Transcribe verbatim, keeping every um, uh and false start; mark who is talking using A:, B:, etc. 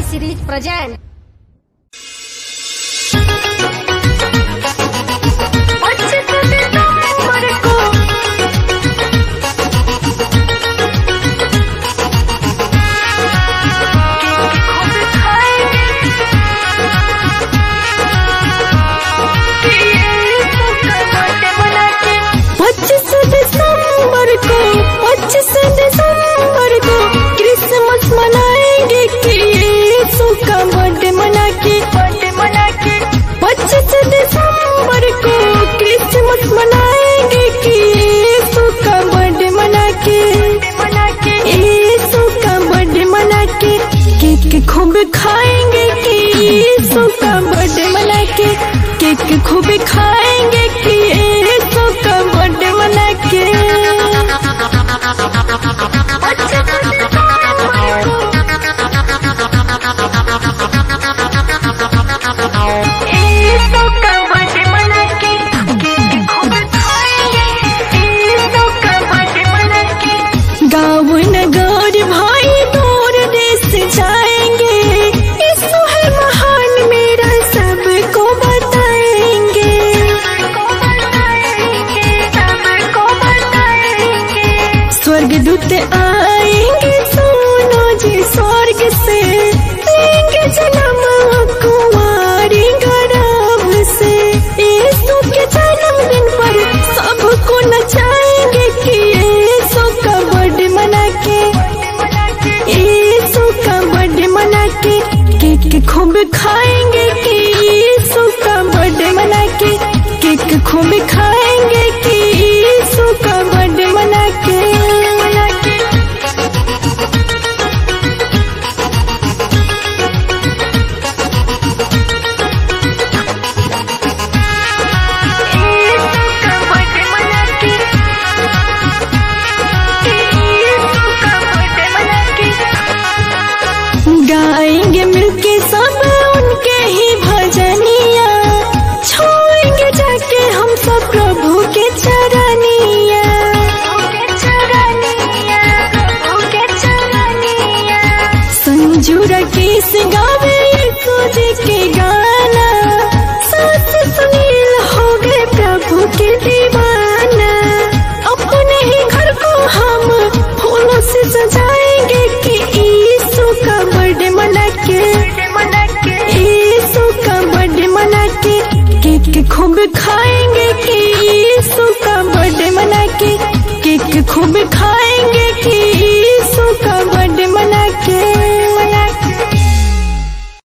A: series present.
B: पच्चीस दिसंबर को पच्चीस दिसंबर को क्रिसमस मनाएंगे कि यीशु का बर्थडे मना के बर्थडे मना के पच्चीस दिसंबर को क्रिसमस मनाएंगे कि यीशु का बर्थडे मना के मना के यीशु का बर्थडे मना के केक खूब खाएंगे कि यीशु का बर्थडे मना के केक खूब खाएंगे कि यीशु का बर्थडे मना के यीशु का बर्थडे मना के केक खूब खाएंगे यीशु का बर्थडे मना के गाँव नगर भाई दूर देश जाएंगे यीशु है महान मेरा सबको बताएंगे स्वर्गदूत आएंगे सुनो जी स्वर्ग से लेंगे जन्म कुमारी गर्भ से यीशु के जन्मदिन पर सबको नचाएंगे कि यीशु का बर्थडे मना के यीशु का बर्थडे मना के केक खूब खाएंगे कि यीशु का बर्थडे मना के केक खूब खाएंगे कि यीशु का बर्थडे मना के मना के यीशु का बर्थडे मना के यीशु का बर्थडे मना के गाएंगे मिलके सब उनके ही भजनिया छोएंगे जाके हम सब प्रभु के चरनिया संजू राकेश गावे यीशु जी के गाना सास सुनील हो गए प्रभु के दीवाना अपने ही घर को हम फूलों से सजाएंगे कि यीशु का बर्थडे मना के यीशु का बर्थडे मना के केक खूब खाएंगे कि यीशु का बर्थडे मना के केक खूब खाएंगे